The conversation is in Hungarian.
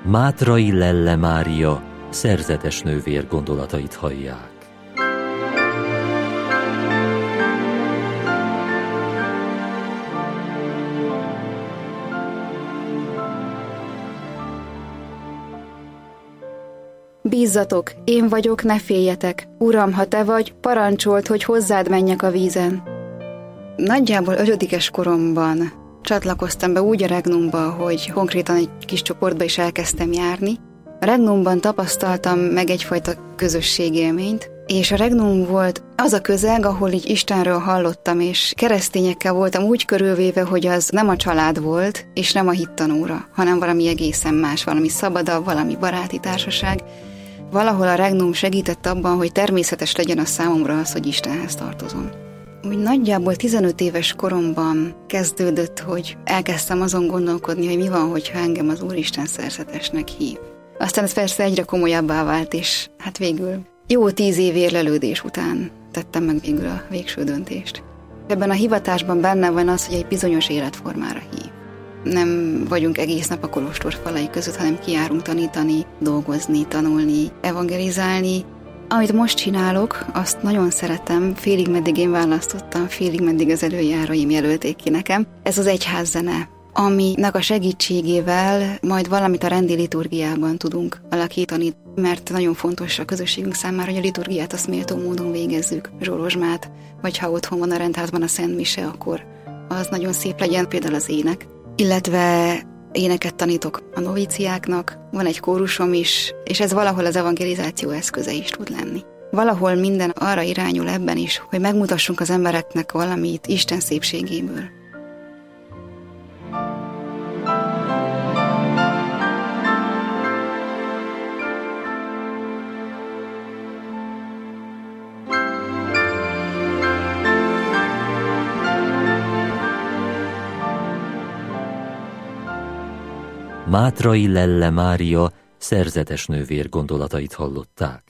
Mátrai Lelle Mária szerzetes nővér gondolatait hallják. Bízzatok, én vagyok, ne féljetek. Uram, ha te vagy, parancsold, hogy hozzád menjek a vízen. Nagyjából 5. koromban csatlakoztam be úgy a Regnumba, hogy konkrétan egy kis csoportba is elkezdtem járni. A Regnumban tapasztaltam meg egyfajta közösségélményt, és a Regnum volt az a közeg, ahol így Istenről hallottam, és keresztényekkel voltam úgy körülvéve, hogy az nem a család volt, és nem a hittanóra, hanem valami egészen más, valami szabadabb, valami baráti társaság. Valahol a Regnum segített abban, hogy természetes legyen a számomra az, hogy Istenhez tartozom. Úgy nagyjából 15 éves koromban kezdődött, hogy elkezdtem azon gondolkodni, hogy mi van, hogyha engem az Úristen szerzetesnek hív. Aztán ez persze egyre komolyabbá vált, és hát végül jó 10 év érlelődés után tettem meg végül a végső döntést. Ebben a hivatásban benne van az, hogy egy bizonyos életformára hív. Nem vagyunk egész nap a kolostor falai között, hanem kijárunk tanítani, dolgozni, tanulni, evangelizálni. Amit most csinálok, azt nagyon szeretem, félig meddig én választottam, félig meddig az előjáróim jelölték ki nekem. Ez az egyházzene, aminek a segítségével majd valamit a rendi liturgiában tudunk alakítani, mert nagyon fontos a közösségünk számára, hogy a liturgiát azt méltó módon végezzük, zsolozsmát, vagy ha otthon van a rendházban a Szent Mise, akkor az nagyon szép legyen, például az ének. Illetve éneket tanítok a noviciáknak, van egy kórusom is, és ez valahol az evangelizáció eszköze is tud lenni. Valahol minden arra irányul ebben is, hogy megmutassunk az embereknek valamit Isten szépségéből. Mátrai Lelle Mária szerzetes nővér gondolatait hallották.